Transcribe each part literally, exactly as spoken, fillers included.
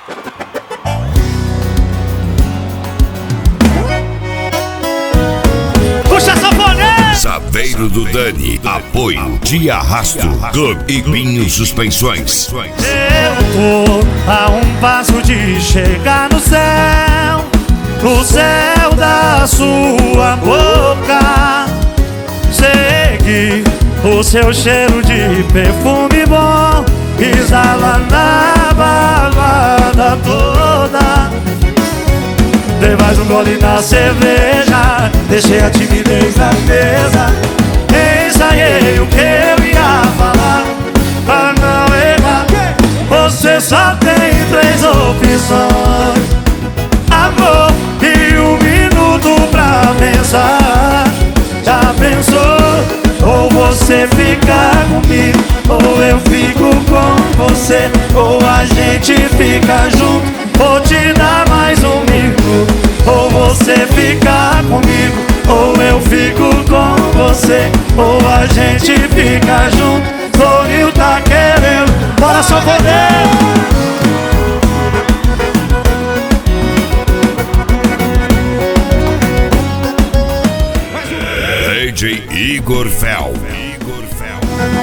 Saveiro do Dani, apoio de Arrasto, Clube e Binho Suspensões. Eu tô a um passo de chegar no céu, no céu da sua boca. Seguir o seu cheiro de perfume bom, exala na balada toda. Dei mais um gole na cerveja, deixei a timidez na mesa. Ensaiei o que eu ia falar pra não errar. Você só tem três opções: amor e um minuto pra pensar. Já pensou? Ou você fica comigo, ou eu fico com você, ou a gente fica junto. Vou te dar mais um minuto. Ou você fica comigo, ou eu fico com você, ou a gente fica junto. Sorriu, tá querendo, bora só poder. D J Igor Fel. Igor Fel.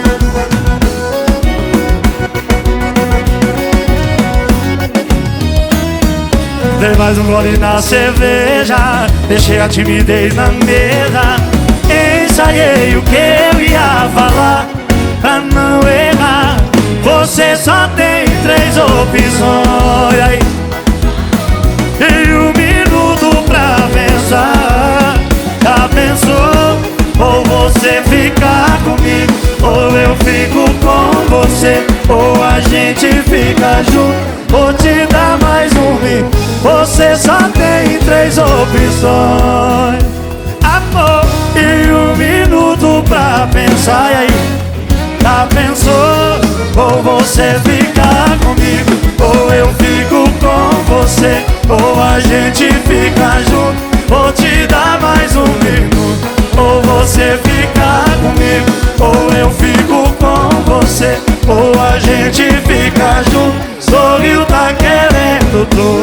Dei mais um gole na cerveja, deixei a timidez na mesa. Ensaiei o que eu ia falar pra não errar. Você só tem três opções aí, e um minuto pra pensar. Já pensou? Ou você fica comigo, ou eu fico com você, ou a gente fica junto. Vou te dar mais um minuto. Você só tem três opções: amor e um minuto pra pensar. E aí, já pensou? Ou você fica comigo, ou eu fico com você, ou a gente fica junto. Vou te dar mais um minuto. Ou você fica comigo, ou eu fico com você, ou a gente fica junto. Sorriu, tá querendo tudo.